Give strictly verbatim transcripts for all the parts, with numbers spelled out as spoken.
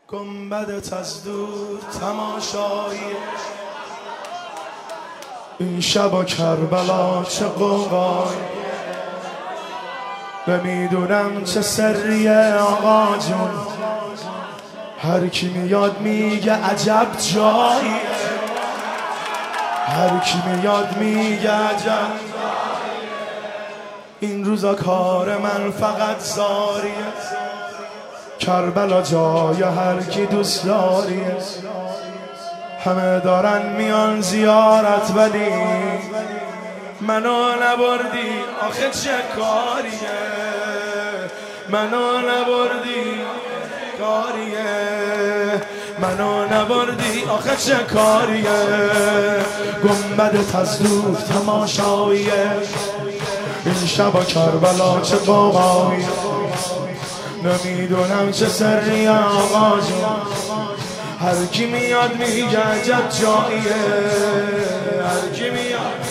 گنبدت از دور تماشایی این شب کربلا چه قوقای نمیدونم چه سریه آقا جون هر کی میاد میگه عجب جایی هر کی میاد میگه عجب این روزا کار من فقط زاریه کربلا جای هر کی دوست داریه همه دارن میان زیارت ولی منو نبردی آخه چه کاریه منو نبردی کاریه منو نبردی آخه چه کاریه گنبدت از دور تماشاییه این شب کربلا چه قوقاییه نمیدونم چه سری آقا جون هر کی میاد میگه عجب جاییه هر کی میاد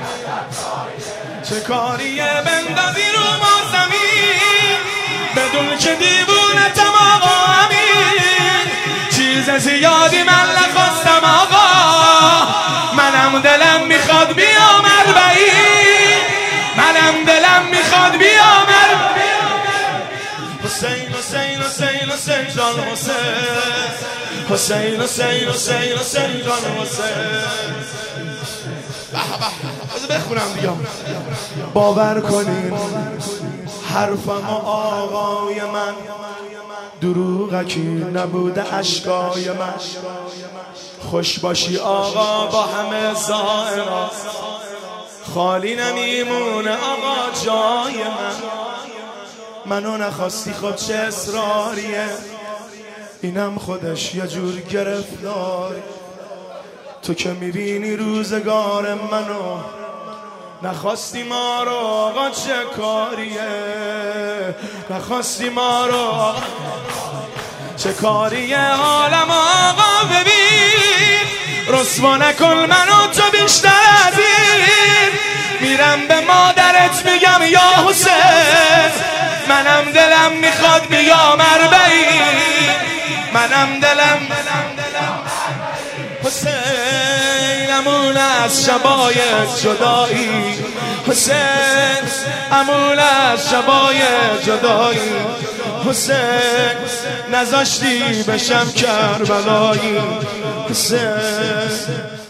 چه کاریه بندازی رو ما زمین بدون که دیوونتم آقا امین چیز زیادی من نخواستم آقا منم دلم میخواد بیام اربعین منم دلم میخواد بیام اربعین حسین حسین حسین حسین جان حسین حسین حسین حسین حسین جان حسین بذار بخونم دیگه باور کنین حرفم آقای من دروغکی نبوده اشکای من خوش باشی آقا با همه زائران خالی نمیمونه آقا جای من منو نخواستی خود چه اصراریه اینم خودش یه جور گرفتاری تو که میبینی روزگار منو نخواستی ما رو آقا چه کاریه نخواستی ما رو آقا چه کاریه عالم آقا ببین رسوا نکن منو تو بیشتر از این میرم به مادرت میگم یا حسین منم دلم میخواد بیام اربعین منم دلم حسین امون از شبای جدایی حسین امون از شبای جدایی حسین نذاشتی بشم کربلایی حسین